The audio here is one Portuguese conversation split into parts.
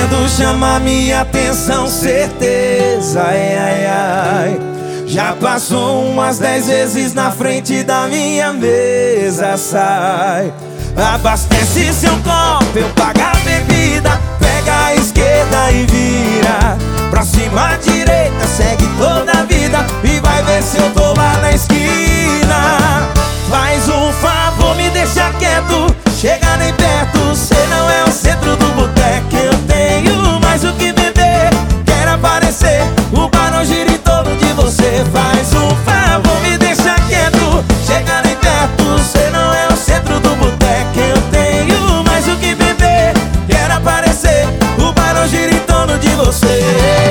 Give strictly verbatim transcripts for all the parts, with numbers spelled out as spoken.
querendo chamar minha atenção, certeza, ai, ai, ai. Já passou umas dez vezes na frente da minha mesa, sai. Abastece seu copo, eu pago a bebida. Pega a esquerda e vira pra cima, à direita, segue toda a vida. E vai ver se eu tô lá na esquina. Faz um favor, me deixa quieto, chega nem perto, cê não é o centro do boteco. Eu tenho mais o que beber, quero aparecer, o bar não gira em torno de você. Faz um favor, me deixa quieto, chega nem perto, cê não é o centro do boteco. Eu tenho mais o que beber, quero aparecer, o bar não gira em torno de você.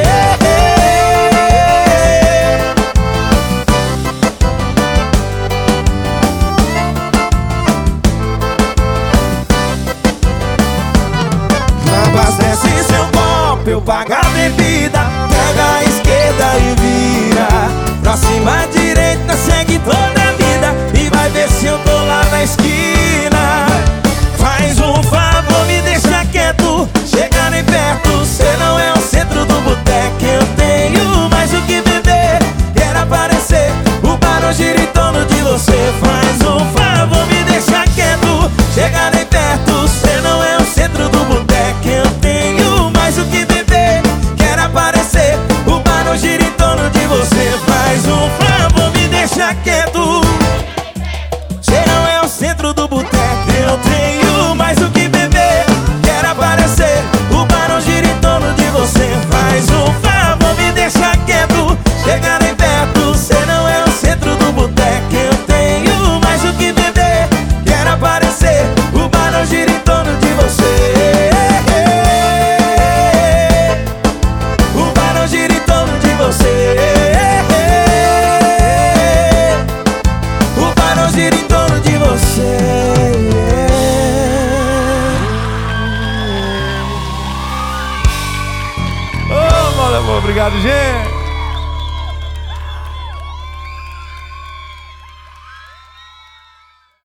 Abastece seu copo, eu pago a bebida. Pega a esquerda e vira pra cima, à direita, segue toda a vida. E vai ver se eu tô lá na esquina. Faz um favor, me deixa quieto, chega nem perto, cê não é o centro do boteco. Eu tenho mais o que beber, quero aparecer, o bar não gira em torno de você. Faz um favor, me deixa quieto, chega nem perto, cê não é o centro do boteco. Eu tenho mais o que beber, quero aparecer, o bar não gira em torno de você. Faz um favor, me deixa quieto, cê não é o centro do boteco. Eu tenho mais o que beber, quero aparecer, o bar não gira em torno de você. Faz um favor, me deixa quieto, chega nem perto, cê não é o centro do boteco. Eu tenho mais o que beber, quero aparecer, o bar não gira em torno de você. O bar não gira em torno de você. O bar não gira em torno de você. Ô, oh, obrigado, gente.